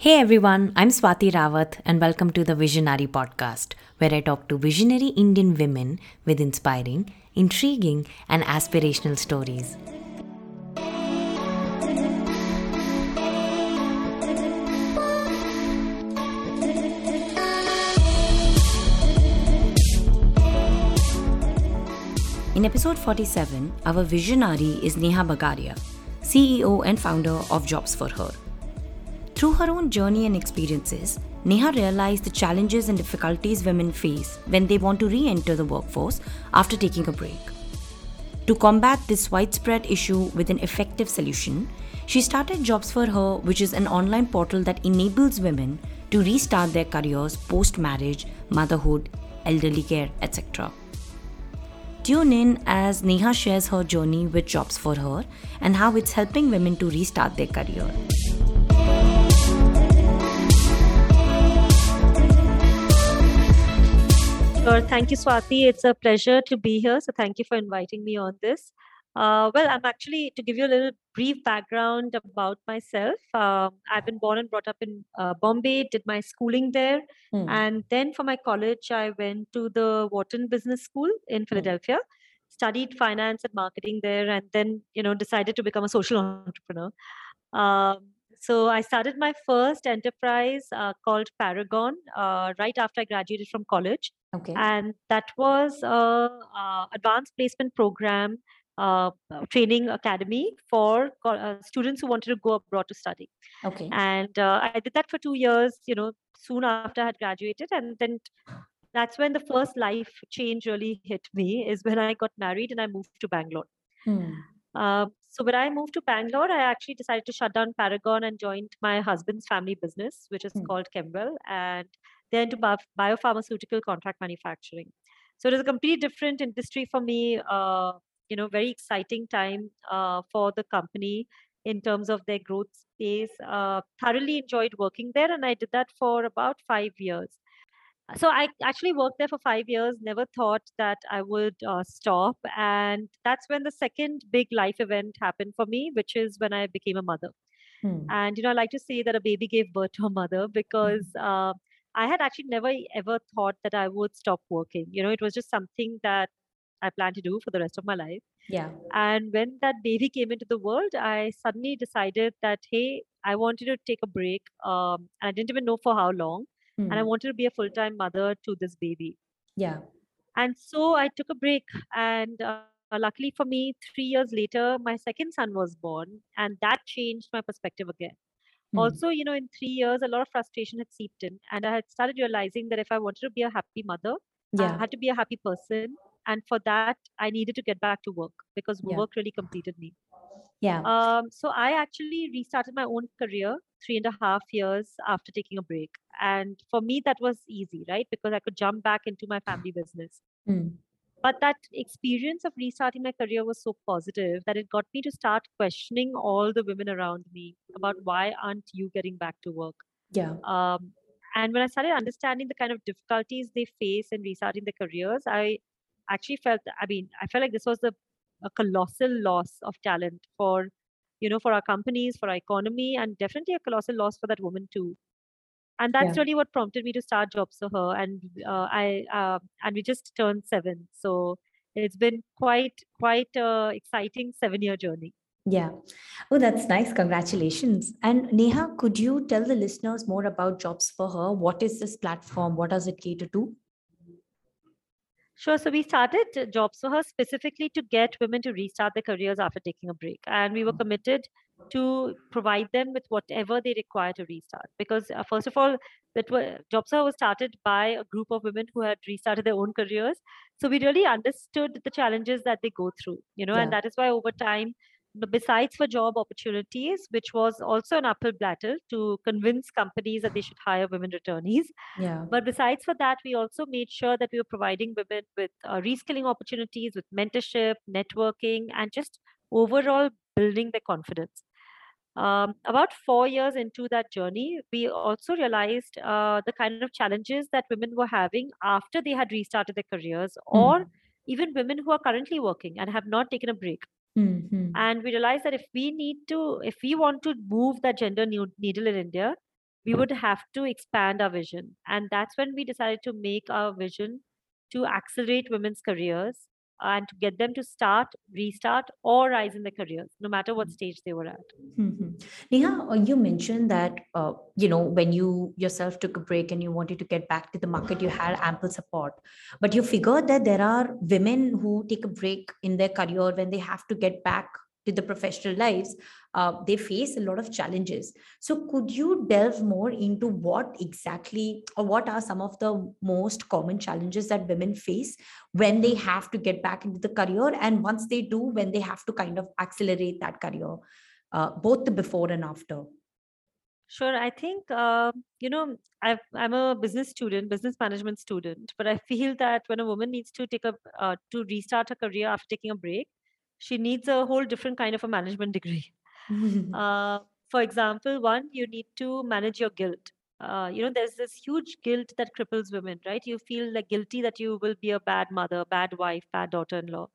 Hey everyone, I'm Swati Rawat and welcome to the Visionary podcast, where I talk to visionary Indian women with inspiring, intriguing, and aspirational stories. In episode 47, our visionary is Neha Bagaria, CEO and founder of Jobs for Her. Through her own journey and experiences, Neha realized the challenges and difficulties women face when they want to re enter the workforce after taking a break. To combat this widespread issue with an effective solution, she started Jobs for Her, which is an online portal that enables women to restart their careers post marriage, motherhood, elderly care, etc. Tune in as Neha shares her journey with Jobs for Her and how it's helping women to restart their career. Sure. Thank you, Swati. It's a pleasure to be here. So, thank you for inviting me on this. I'm actually, to give you a little brief background about myself, I've been born and brought up in Bombay, did my schooling there. And then for my college, I went to the Wharton Business School in Philadelphia, studied finance and marketing there, and then, decided to become a social entrepreneur. So I started my first enterprise called Paragon right after I graduated from college. Okay. And that was a advanced placement program training academy for students who wanted to go abroad to study. Okay. And I did that for 2 years, soon after I had graduated. And then that's when the first life change really hit me, is when I got married and I moved to Bangalore. So when I moved to Bangalore, I actually decided to shut down Paragon and joined my husband's family business, which is called Chemwell, and they're into biopharmaceutical contract manufacturing. So it is a completely different industry for me. Very exciting time for the company in terms of their growth space. Thoroughly enjoyed working there, and I did that for about 5 years. So I actually worked there for 5 years, never thought that I would stop. And that's when the second big life event happened for me, which is when I became a mother. And, I like to say that a baby gave birth to a mother because I had actually never ever thought that I would stop working. It was just something that I planned to do for the rest of my life. Yeah. And when that baby came into the world, I suddenly decided that, hey, I wanted to take a break. And I didn't even know for how long. And I wanted to be a full time mother to this baby. Yeah. And so I took a break. And luckily for me, 3 years later, my second son was born. And that changed my perspective again. Also, in 3 years, a lot of frustration had seeped in. And I had started realizing that if I wanted to be a happy mother, I Yeah. had to be a happy person. And for that, I needed to get back to work because Yeah. work really completed me. Yeah. So I actually restarted my own career 3.5 years after taking a break. And for me, that was easy, right? Because I could jump back into my family business. Mm. But that experience of restarting my career was so positive that it got me to start questioning all the women around me about why aren't you getting back to work? Yeah. Um, and when I started understanding the kind of difficulties they face in restarting their careers, I actually I felt like this was a colossal loss of talent for our companies, for our economy, and definitely a colossal loss for that woman too. And that's Yeah. really what prompted me to start Jobs for Her. And we just turned 7, so it's been quite a exciting 7-year journey. Yeah. Oh, that's nice. Congratulations. And Neha, could you tell the listeners more about Jobs for Her? What is this platform? What does it cater to? Sure. So we started Jobs for Her specifically to get women to restart their careers after taking a break. And we were committed to provide them with whatever they require to restart. Because, first of all, Jobs for Her was started by a group of women who had restarted their own careers. So we really understood the challenges that they go through, and Yeah. that is why over time, besides for job opportunities, which was also an uphill battle to convince companies that they should hire women returnees, Yeah. but besides for that, we also made sure that we were providing women with reskilling opportunities, with mentorship, networking, and just overall building their confidence. About 4 years into that journey, we also realized the kind of challenges that women were having after they had restarted their careers, or even women who are currently working and have not taken a break. Mm-hmm. And we realized that if we want to move that gender needle in India, we would have to expand our vision. And that's when we decided to make our vision to accelerate women's careers and to get them to start, restart, or rise in their careers, no matter what stage they were at. Mhm. Neha, you mentioned that when you yourself took a break and you wanted to get back to the market, you had ample support, but you figured that there are women who take a break in their career when they have to get back to the professional lives. They face a lot of challenges. So, could you delve more into what exactly, or what are some of the most common challenges that women face when they have to get back into the career, and once they do, when they have to kind of accelerate that career? Both the before and after. Sure. I think, I'm a business student, business management student, but I feel that when a woman needs to to restart her career after taking a break, she needs a whole different kind of a management degree. Uh, for example, one, you need to manage your guilt. There's this huge guilt that cripples women, right? You feel like guilty that you will be a bad mother, bad wife, bad daughter-in-law.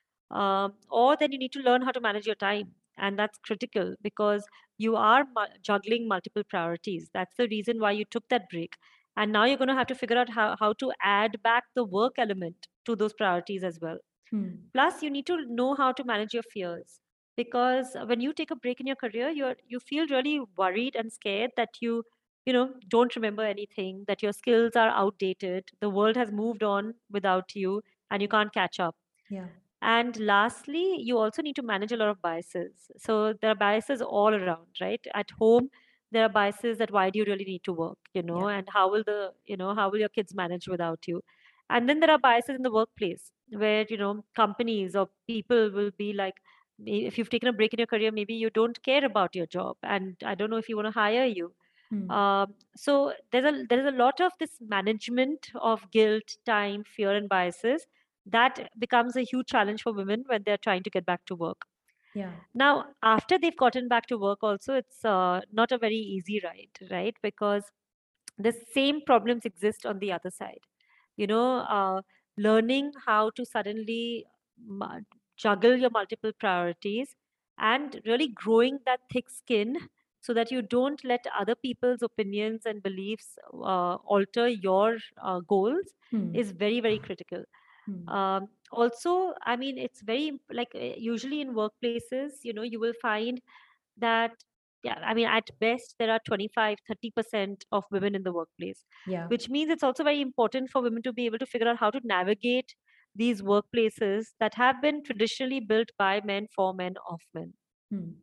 Or then you need to learn how to manage your time. And that's critical because you are juggling multiple priorities. That's the reason why you took that break. And now you're going to have to figure out how to add back the work element to those priorities as well. Hmm. Plus, you need to know how to manage your fears because when you take a break in your career, you feel really worried and scared that you don't remember anything, that your skills are outdated, the world has moved on without you, and you can't catch up. Yeah. And lastly, you also need to manage a lot of biases. So there are biases all around, right? At home, there are biases that why do you really need to work, Yeah. and how will your kids manage without you? And then there are biases in the workplace where, companies or people will be like, if you've taken a break in your career, maybe you don't care about your job. And I don't know if you want to hire you. Hmm. So there is a lot of this management of guilt, time, fear, and biases that becomes a huge challenge for women when they're trying to get back to work. Yeah. Now, after they've gotten back to work, also it's not a very easy ride, right? Because the same problems exist on the other side. You know, learning how to suddenly mu- juggle your multiple priorities and really growing that thick skin so that you don't let other people's opinions and beliefs alter your goals Hmm. is very, very critical. Hmm. Also, I mean, it's like usually in workplaces, you will find that, yeah, I mean, at best, there are 25-30% of women in the workplace, Yeah. which means it's also very important for women to be able to figure out how to navigate these workplaces that have been traditionally built by men, for men, of men. Hmm.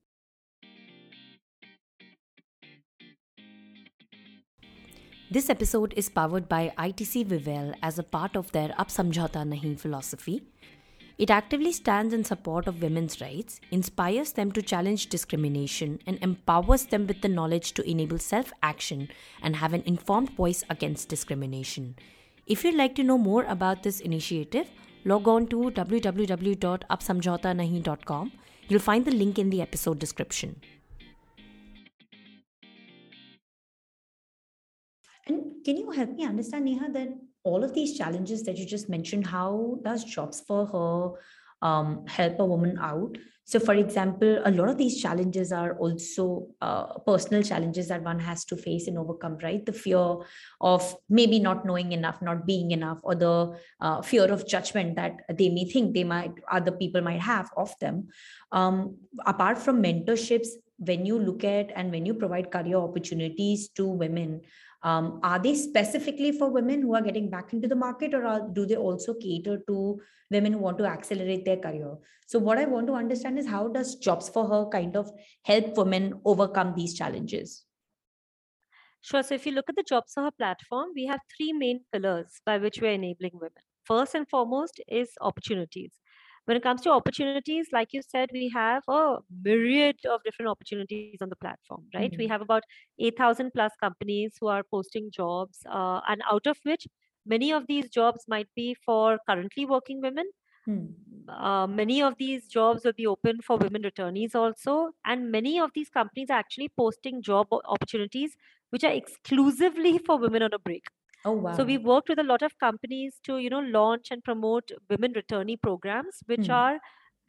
This episode is powered by ITC Vivel as a part of their Ab Samjhauta Nahi philosophy. It actively stands in support of women's rights, inspires them to challenge discrimination, and empowers them with the knowledge to enable self action and have an informed voice against discrimination. If you'd like to know more about this initiative, log on to www.absamjhautanahi.com. You'll find the link in the episode description. And can you help me understand, Neha, that all of these challenges that you just mentioned, how does Jobs for Her help a woman out? So, for example, a lot of these challenges are also personal challenges that one has to face and overcome, right? The fear of maybe not knowing enough, not being enough, or the fear of judgment that they may think other people might have of them. Apart from mentorships, when you look at and when you provide career opportunities to women, are they specifically for women who are getting back into the market, or do they also cater to women who want to accelerate their career? So, what I want to understand is how does Jobs for Her kind of help women overcome these challenges? Sure. So if you look at the JobSaha platform, we have three main pillars by which we're enabling women. First and foremost is opportunities. When it comes to opportunities, like you said, we have a myriad of different opportunities on the platform, right? We have Hmm. about 8,000 plus companies who are posting jobs, and out of which many of these jobs might be for currently working women. Hmm. Many of these jobs will be open for women returnees also, and many of these companies are actually posting opportunities which are exclusively for women on a break. Oh, So wow. we've worked with a lot of companies to launch and promote women returnee programs, which Hmm. are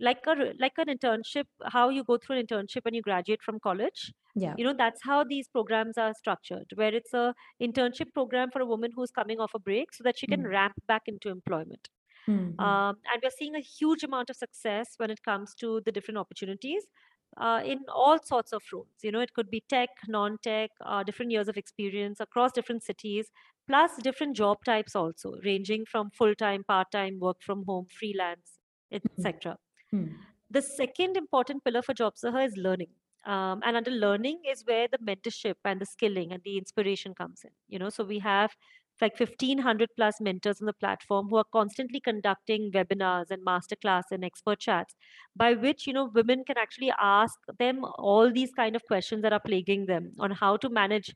like an internship, how you go through an internship when you graduate from college. Yeah. That's how these programs are structured, where it's a internship program for a woman who's coming off a break so that she can ramp back into employment. And we're seeing a huge amount of success when it comes to the different opportunities in all sorts of roles. It could be tech, non-tech, different years of experience across different cities, plus different job types also, ranging from full-time, part-time, work from home, freelance, etc. The second important pillar for JobSaha is learning. And under learning is where the mentorship and the skilling and the inspiration comes in. So we have like 1,500 plus mentors on the platform who are constantly conducting webinars and masterclass and expert chats, by which women can actually ask them all these kind of questions that are plaguing them on how to manage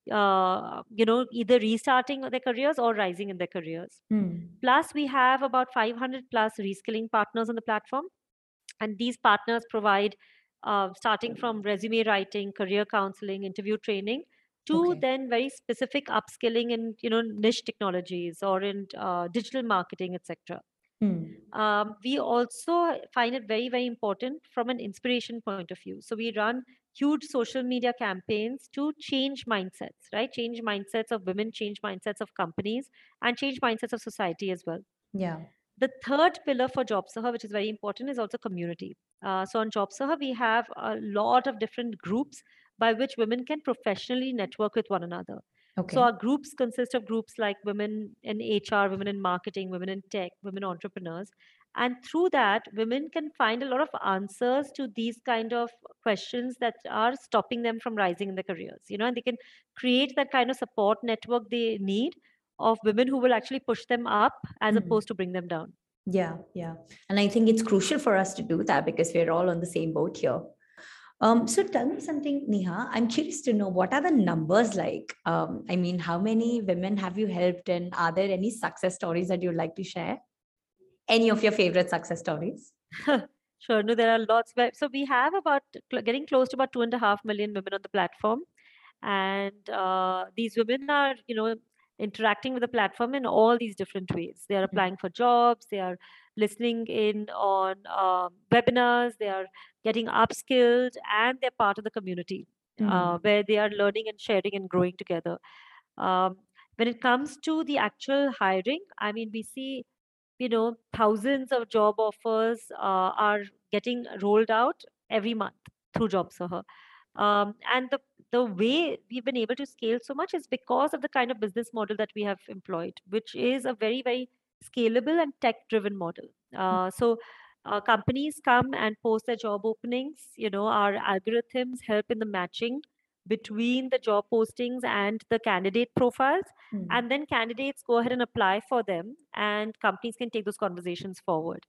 either restarting their careers or rising in their careers. Plus we have about 500 plus reskilling partners on the platform, and these partners provide starting from resume writing, career counseling, interview training, to then very specific upskilling in niche technologies or in digital marketing, etc. We also find it very, very important from an inspiration point of view. So we run huge social media campaigns to change mindsets, right? Change mindsets of women, change mindsets of companies, and change mindsets of society as well. Yeah. The third pillar for JobSaha, which is very important, is also community. So on JobSaha, we have a lot of different groups by which women can professionally network with one another. So our groups consist of groups like women in HR, women in marketing, women in tech, women entrepreneurs. And through that, women can find a lot of answers to these kind of questions that are stopping them from rising in their careers, and they can create that kind of support network they need of women who will actually push them up as opposed to bring them down. Yeah, yeah. And I think it's crucial for us to do that because we're all on the same boat here. So tell me something, Neha. I'm curious to know, what are the numbers like? I mean, how many women have you helped, and are there any success stories that you'd like to share? Any of your favorite success stories? Sure. No, there are lots. So we have about getting close to about 2.5 million women on the platform. And these women are, interacting with the platform in all these different ways. They are applying for jobs. They are listening in on webinars. They are getting upskilled, and they're part of the community where they are learning and sharing and growing together. Um, when it comes to the actual hiring, I mean, we see thousands of job offers are getting rolled out every month through JobSaha. And the way we've been able to scale so much is because of the kind of business model that we have employed, which is a very, very scalable and tech-driven model. So companies come and post their job openings. Our algorithms help in the matching between the job postings and the candidate profiles, and then candidates go ahead and apply for them, and companies can take those conversations forward.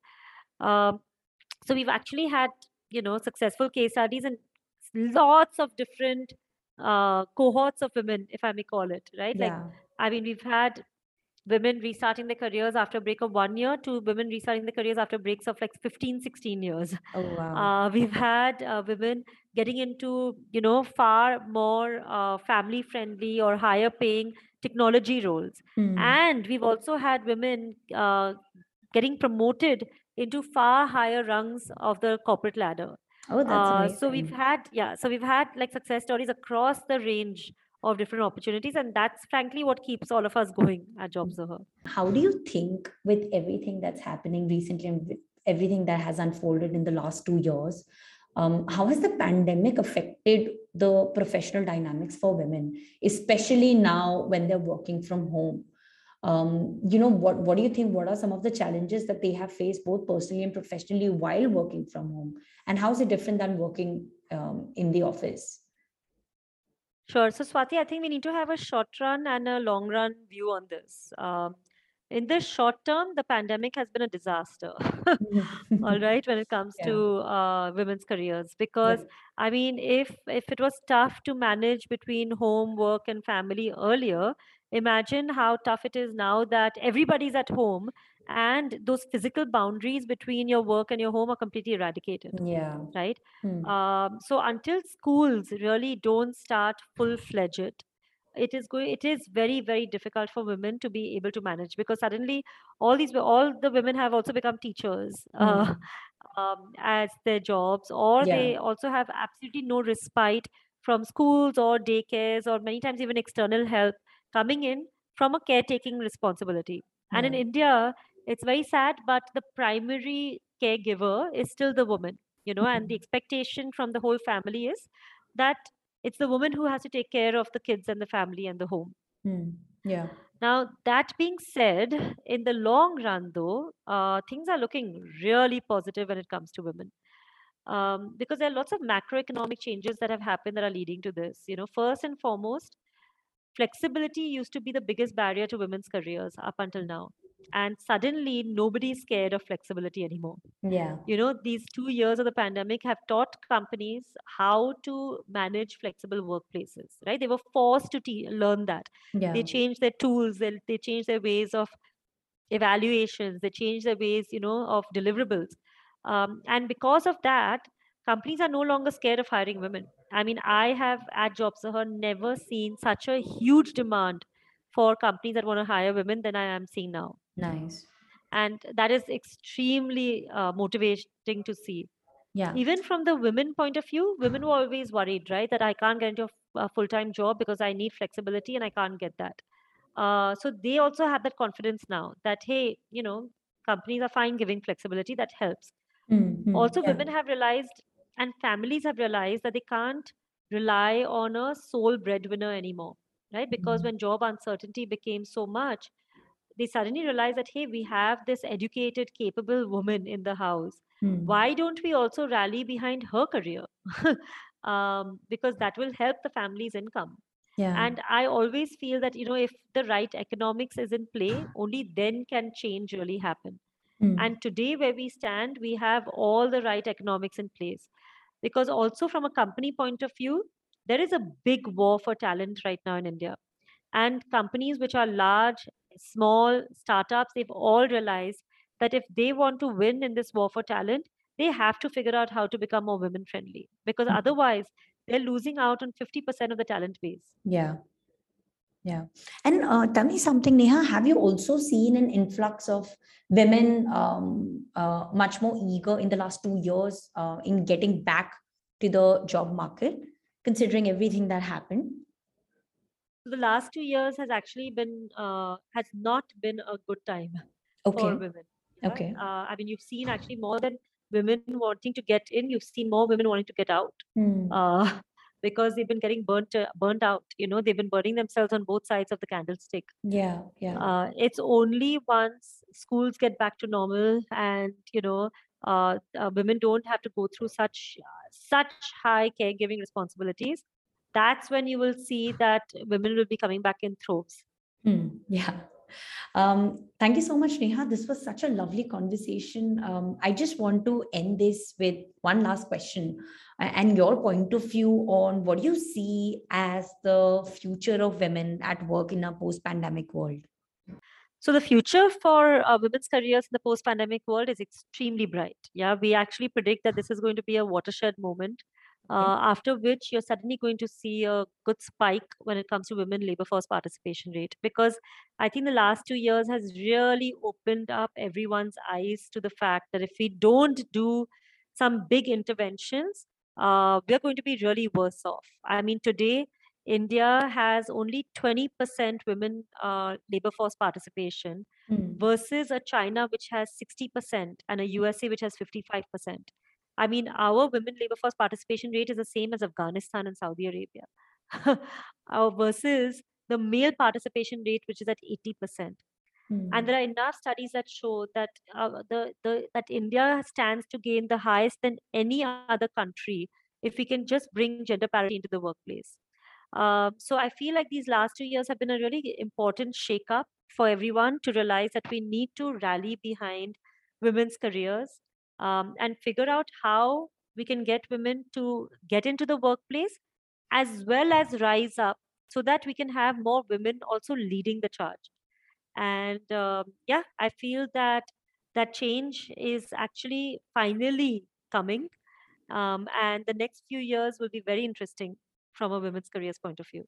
So we've actually had successful case studies and lots of different cohorts of women, if I may call it, right? Like, I mean, we've had women restarting their careers after a break of 1 year to women restarting their careers after breaks of like 15, 16 years. Oh, wow. We've had women getting into, far more family friendly or higher paying technology roles. And we've also had women getting promoted into far higher rungs of the corporate ladder. Oh, that's amazing. So we've had like success stories across the range of different opportunities, and that's frankly what keeps all of us going at JobSaha. How do you think, with everything that's happening recently and with everything that has unfolded in the last 2 years, how has the pandemic affected the professional dynamics for women, especially now when they're working from home? What do you think? What are some of the challenges that they have faced both personally and professionally while working from home? And how is it different than working in the office? Sure. So, Swati, I think we need to have a short run and a long run view on this. In the short term, the pandemic has been a disaster, all right, when it comes to women's careers. Because, I mean, if it was tough to manage between home, work, and family earlier, imagine how tough it is now that everybody's at home and those physical boundaries between your work and your home are completely eradicated. Yeah. Right. So until schools really don't start full-fledged, it is very, very difficult for women to be able to manage, because suddenly all the women have also become teachers. as their jobs, or Yeah. they also have absolutely no respite from schools or daycares, or many times even external help coming in from a caretaking responsibility. And in Yeah. India, it's very sad, but the primary caregiver is still the woman, and the expectation from the whole family is that it's the woman who has to take care of the kids and the family and the home. Yeah. Now, that being said, in the long run, though, things are looking really positive when it comes to women. Because there are lots of macroeconomic changes that have happened that are leading to this. First and foremost, flexibility used to be the biggest barrier to women's careers up until now. And suddenly, nobody's scared of flexibility anymore. Yeah. These 2 years of the pandemic have taught companies how to manage flexible workplaces, right? They were forced to learn that. Yeah. They changed their tools, they changed their ways of evaluations, they changed their ways, of deliverables. And because of that, companies are no longer scared of hiring women. I mean, I have at JobSaha never seen such a huge demand for companies that want to hire women than I am seeing now. Nice. And that is extremely motivating to see. Yeah. Even from the women point of view, women were always worried, right, that I can't get into a full-time job because I need flexibility and I can't get that. So they also have that confidence now that, hey, companies are fine giving flexibility, that helps. Also, Yeah. women have realized and families have realized that they can't rely on a sole breadwinner anymore, right? Because when job uncertainty became so much, they suddenly realized that, hey, we have this educated, capable woman in the house. Why don't we also rally behind her career? Because that will help the family's income. Yeah. And I always feel that, if the right economics is in play, only then can change really happen. And today, where we stand, we have all the right economics in place. Because also, from a company point of view, there is a big war for talent right now in India. And companies which are large, small, startups, they've all realized that if they want to win in this war for talent, they have to figure out how to become more women friendly. Because otherwise, they're losing out on 50% of the talent base. Yeah. Yeah. And tell me something, Neha, have you also seen an influx of women much more eager in the last 2 years in getting back to the job market, considering everything that happened? The last 2 years has actually been has not been a good time for Okay. women. Yeah? Okay. I mean, you've seen actually more than women wanting to get in, you've seen more women wanting to get out. Because they've been getting burnt out. They've been burning themselves on both sides of the candlestick. Yeah. Yeah. It's only once schools get back to normal and women don't have to go through such high caregiving responsibilities. That's when you will see that women will be coming back in droves. Yeah. Thank you so much, Neha. This was such a lovely conversation. I just want to end this with one last question and your point of view on what you see as the future of women at work in a post pandemic world. So the future for women's careers in the post-pandemic world is extremely bright. Yeah, we actually predict that this is going to be a watershed moment, Okay. after which you're suddenly going to see a good spike when it comes to women labor force participation rate. Because I think the last 2 years has really opened up everyone's eyes to the fact that if we don't do some big interventions, we're going to be really worse off. I mean, today India has only 20% women labor force participation versus a China which has 60% and a USA which has 55%. I mean, our women labor force participation rate is the same as Afghanistan and Saudi Arabia, versus the male participation rate, which is at 80%. And there are enough studies that show that that India stands to gain the highest than any other country if we can just bring gender parity into the workplace. So I feel like these last 2 years have been a really important shake-up for everyone to realize that we need to rally behind women's careers, and figure out how we can get women to get into the workplace as well as rise up so that we can have more women also leading the charge. And yeah, I feel that that change is actually finally coming, and the next few years will be very interesting from a women's careers point of view.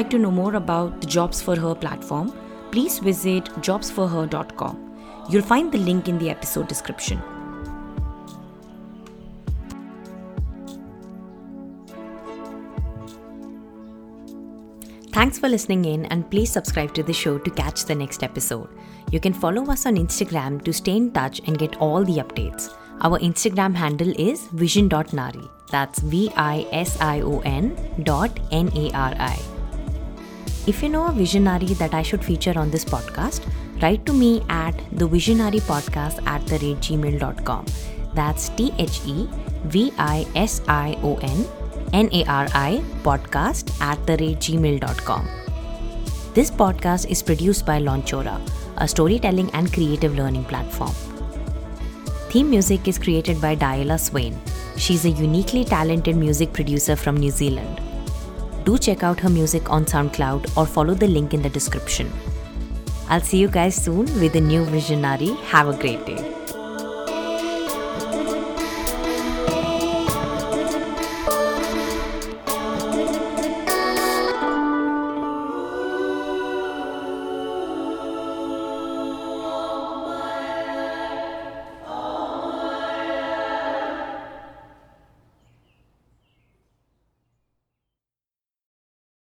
like to know more about the Jobs for Her platform, please visit jobsforher.com. You'll find the link in the episode description. Thanks for listening in, and please subscribe to the show to catch the next episode. You can follow us on Instagram to stay in touch and get all the updates. Our Instagram handle is vision.nari. That's vision.nari. If you know a visionary that I should feature on this podcast, write to me at thevisionarypodcast@gmail.com. That's THEVISIONNARI podcast@gmail.com. This podcast is produced by Launchora, a storytelling and creative learning platform. Theme music is created by Diala Swain. She's a uniquely talented music producer from New Zealand. Do check out her music on SoundCloud or follow the link in the description. I'll see you guys soon with a new visionary. Have a great day.